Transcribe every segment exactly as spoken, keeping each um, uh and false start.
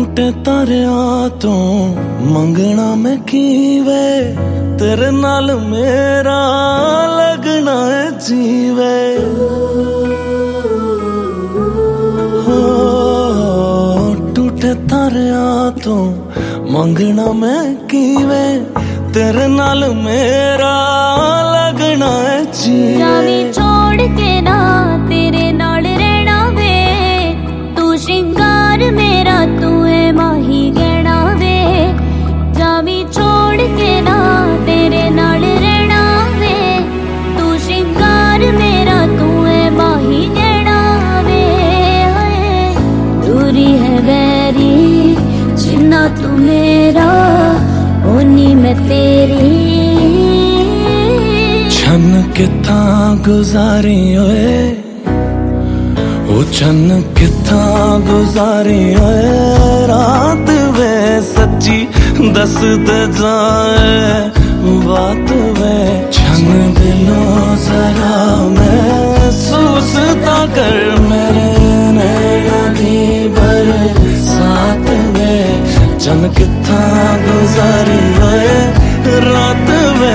टूटे तारियां तो मंगना मैं कीवे, तेरे नाल मेरा लगना है जीवे। हो टूटे तारियां तो मंगना मैं कीवे, तेरे नाल मेरा लगना है जीवे। जावी छोड़ के ना तेरे नाल रहना वे, तू श्रृंगार मेरा तू है माही गहना वे। जावी छोड़ के ना तेरे नाल रहना वे, तू श्रृंगार मेरा तू है माही गहना वे। दूरी है वैरी जिन्ना तू मेरा, ओनी मैं तेरी। छन किथा गुजारी ओए, ओ छन किथा गुजारी ओए, रात वे सच्ची दस दे जाए बात वे। छन दिलों जरा महसूस ता कर मेरे नैना दी बरसात वे। छन किथा गुजारी ओए रात वे।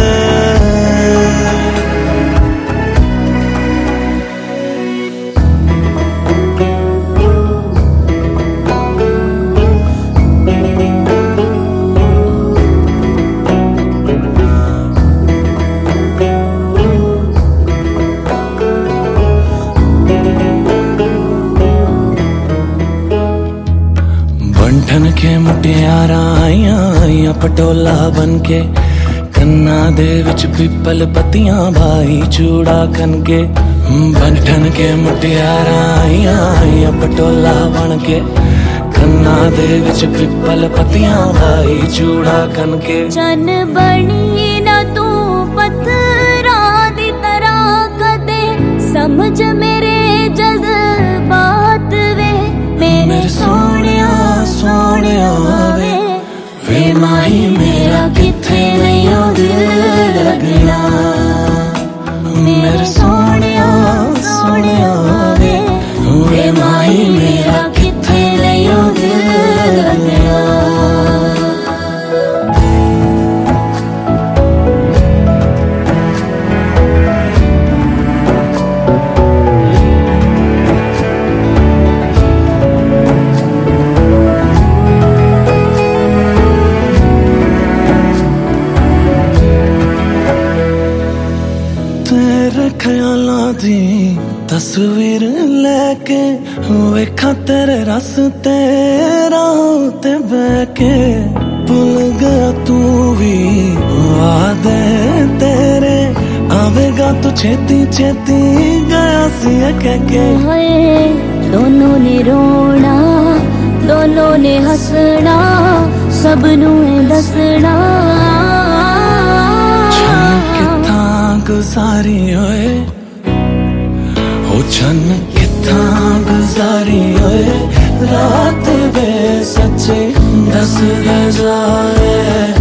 बंठन के मुटियारा आइया आइया पटोला बनके, कन्ना दे विच पिपल पत्तियां भाई चूड़ा कनके। बंठन के मुटियारा आइया आइया पटोला बनके, कन्ना दे विच पिपल पत्तियां भाई चूड़ा कनके। चन बनी ना तू पत्थरा दी तरह कदे, समझ मेरे जज्बात वे। मेरे सोनिया सोनिया वे, वे माही मेरा किथे नहीं दिल लगना। मेरे सोनिया सोनिया वे, वे माही मेरा किथे नहीं दिल लगना। तेरे ख्यालां दी तस्वीर लेके, वेखा तेरे रस्ते राह ते बैके। भुल गया तू भी वादे तेरे, आवेगा तू छेती छेती गया सी कहके। दोनों ने रोना दोनों ने हंसना, सबनू दसना। गुजारी होए ओ छन किथा गुजारी होए, रात वे सच्चे दस दे जाए।